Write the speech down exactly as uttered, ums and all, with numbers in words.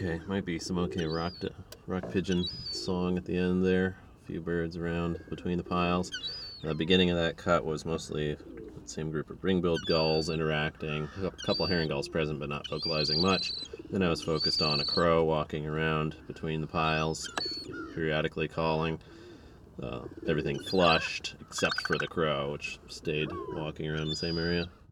Okay, might be some okay rock rock pigeon song at the end there. A few birds around between the piles. The beginning of that cut was mostly the same group of ring-billed gulls interacting. A couple of herring gulls present, but not vocalizing much. Then I was focused on a crow walking around between the piles, periodically calling. Uh, everything flushed except for the crow, which stayed walking around the same area.